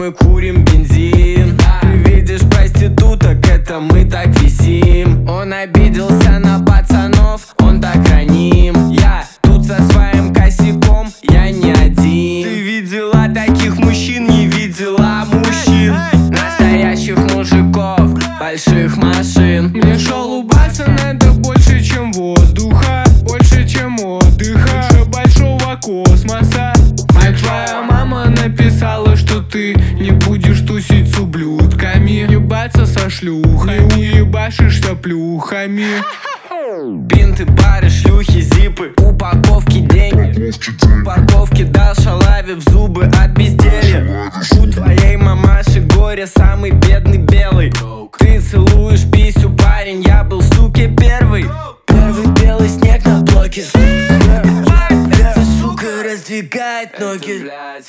мы курим бензин. Ты видишь проституток, это мы так висим. Он обиделся на пацанов, он так раним. Я тут со своим косяком, я не один. Ты видела таких мужчин, не видела мужчин. Настоящих мужиков, больших машин. Мне улыбаться надо больше, чем воздуха, больше, чем отдыха, больше большого космося. А твоя мама написала, что ты не будешь тусить с ублюдками, ебаться со шлюхами, уебашишься плюхами. Бинты, пары, шлюхи, зипы, упаковки, деньги. Парковки дал шалаве в зубы от безделья. У твоей мамаши горе, самый бедный белый. Ты целуешь писю, парень, я был, суке, первый. Первый белый снег на блоке. Эта сука раздвигает ноги.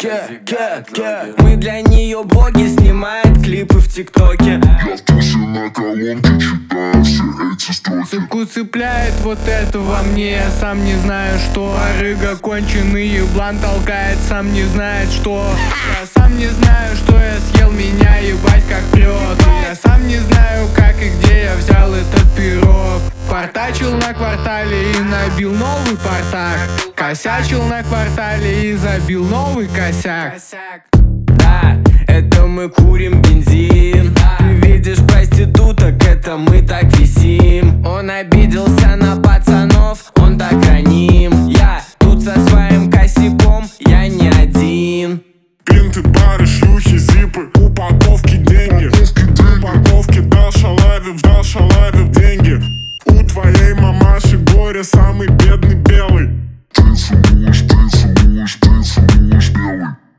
Мы для нее боги, снимает клипы в ТикТоке. Я в тусе на колонке читаю все эти строки. Суку цепляет вот это во мне, я сам не знаю что. Арыга конченый, еблан толкает, сам не знает что. Я сам не знаю, что я съел, меня ебать как прет. Я сам не знаю, как и где я взял этот пирог. Портачил на квартале и набил новый портак. Косячил на квартале и забил новый косяк. Да, это мы курим бензин. Ты видишь проституток, это мы так висим. Он обиделся на пацанов, он так раним. Я тут со своим косяком, я не один. Бинты, пары, шлюхи, зипы, упаковки, деньги. Упаковки дал шалаве в деньги. У твоей мамаши горе, самый бедный белый. Ты целуешь белый.